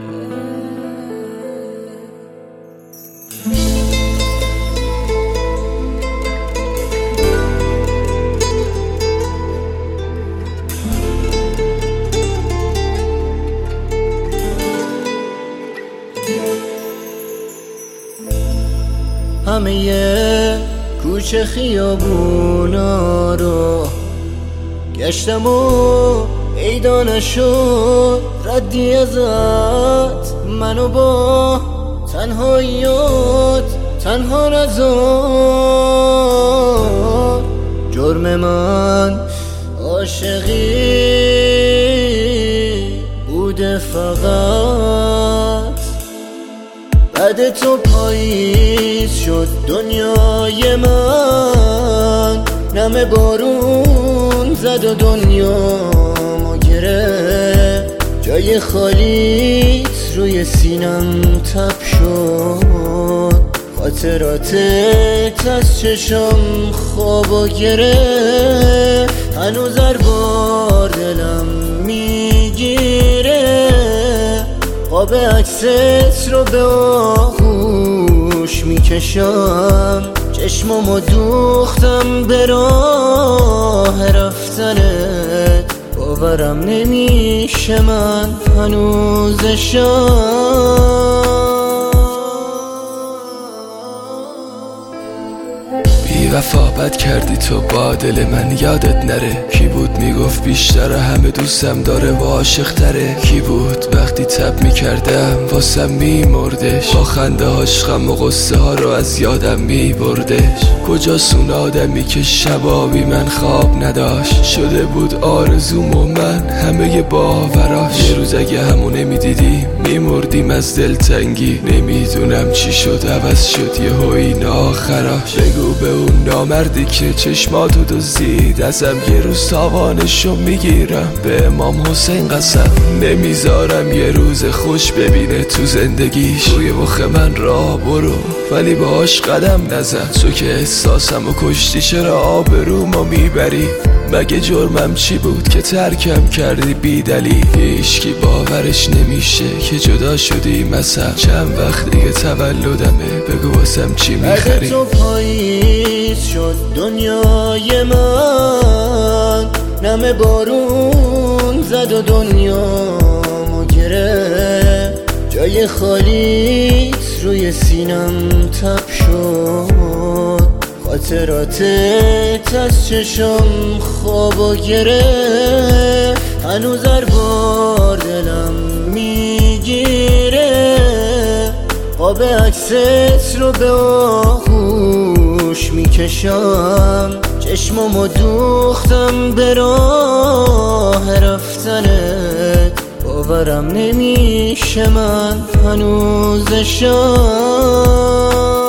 همه کوچه خیابونا رو گشتم و پیدا نشد ردی ازت، منو با تنهاییات تنها نذار. جرم من عاشقی بوده فقط، بعد تو پاییز شد دنیای من، نم بارون زد و دنیامو گرفت، جای خالیت روی سینم تپ شد، خاطراتت از چشم خوابو گرفت، هنوز هر بار دلم میگیره خواب عکست رو به آغوش میکشم، چشممو دوختم به راه رفتنت، باورم نمیشه من هنوزشم. بی وفا بد کردی تو با دل من، یادت نره کی بود میگفت بیشتر همه دوستم داره و عاشق تره، کی بود وقتی تب میکردم واسم میمردش، با خنده هاش غم و غصه ها رو از یادم میبردش، کجاست اون آدمی که شبابی من خواب نداشت، شده بود آرزوم و من همه باوراش، یه روز اگه همو نمیدیدیم میمردیم از دلتنگی، نمیدونم چی شد عوض شد یهو این آخراش، بگو به اون نامردی که چشماتو دزدید ازم یه روز تاوانشو میگیرم، به امام حسین قسم نمیذارم یه روز خوش ببینه تو زندگیش، روی مخ من راه برو ولی باهاش قدم نزن، تو که احساسمو کشتی چرا آبرومو میبری، مگه جرمم چی بود که ترکم کردی بی دلیل، هیچکی باورش نمیشه که جدا شدی مثلا، چند وقت دیگه تولدمه بگو واسم چی میخری. تو پاییز شد دنیای من، نم بارون زد و دنیامو گرفت، جای خالیت روی سینم تپ شد، خاطراتت از چشم خوابو گرفت، هنوز هر بار دلم میگیره خواب عکست رو به آغوش میکشم، چشممو دوختم به راه رفتنت، باورم نمیشه من هنوزشم.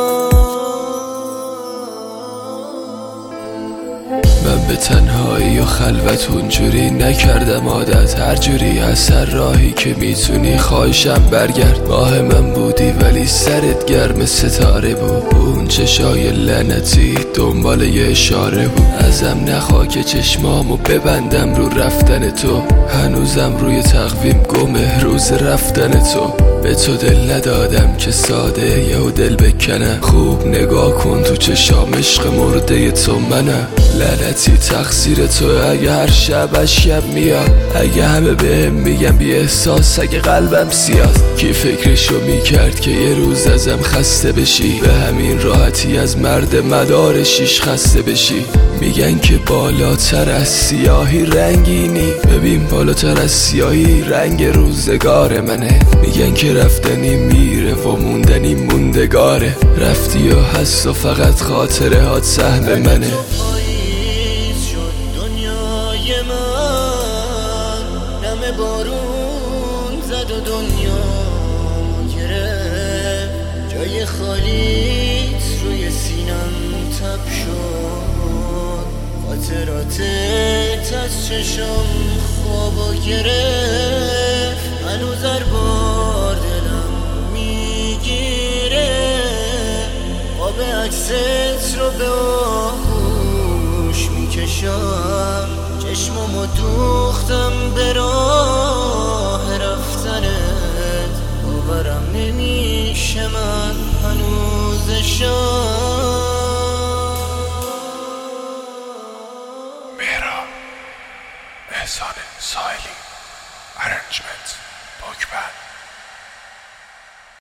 من به تنهایی و خلوت اونجوری نکردم عادت، هر جوری از هر راهی که میتونی خواهشم برگرد، ماه من بودی ولی سرت گرم ستاره بود، اون چشای لعنتی دنبال یه اشاره بود، ازم نخوا که چشمامو ببندم رو رفتن تو، هنوزم روی تقویم گمه روز رفتن تو، به تو دل ندادم که ساده یهو دل بکنم، خوب نگاه کن تو چشام عشق مرده تو منم، لعنتی تقصیر تو اگه هر شب اشکم میاد، اگه همه بهم میگم بی احساس، اگه قلبم سیاد، کی فکرشو میکرد که یه روز ازم خسته بشی، به همین راحتی از مرد مدار شیش خسته بشی، میگن که بالاتر از سیاهی رنگینی، ببین بالاتر از سیاهی رنگ روزگار منه، میگن که رفتنی میره و موندنی موندگاره، رفتی و هست و فقط خاطره هات سهم منه. نم بارون زد و دنیامو گرفت، جای خالیت روی سینم تپ شد، خاطراتت از چشم خوابو گرفت، هنوز هر بار دلم میگیره خواب عکست رو به آغوش میکشم، چشممو دوختم به راه رفتنت، مهراب احسان سایلی ارنجمنت پاکبند